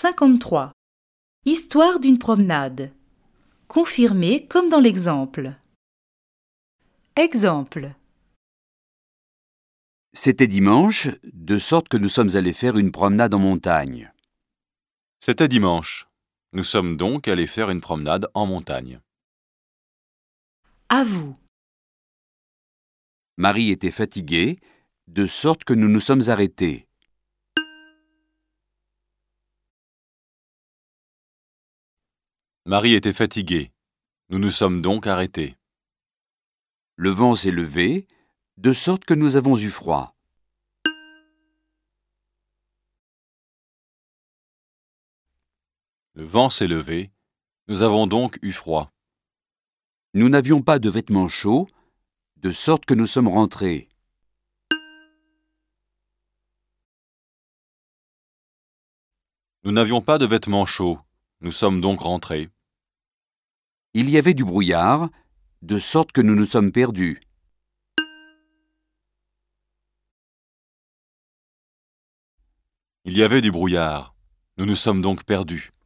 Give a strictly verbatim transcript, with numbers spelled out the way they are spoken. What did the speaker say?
cinquante-trois. Histoire d'une promenade. Confirmé comme dans l'exemple. Exemple. C'était dimanche, de sorte que nous sommes allés faire une promenade en montagne. C'était dimanche. Nous sommes donc allés faire une promenade en montagne. À vous. Marie était fatiguée, de sorte que nous nous sommes arrêtés. Marie était fatiguée. Nous nous sommes donc arrêtés. Le vent s'est levé, de sorte que nous avons eu froid. Le vent s'est levé. Nous avons donc eu froid. Nous n'avions pas de vêtements chauds, de sorte que nous sommes rentrés. Nous n'avions pas de vêtements chauds. Nous sommes donc rentrés. Il y avait du brouillard, de sorte que nous nous sommes perdus. Il y avait du brouillard. Nous nous sommes donc perdus.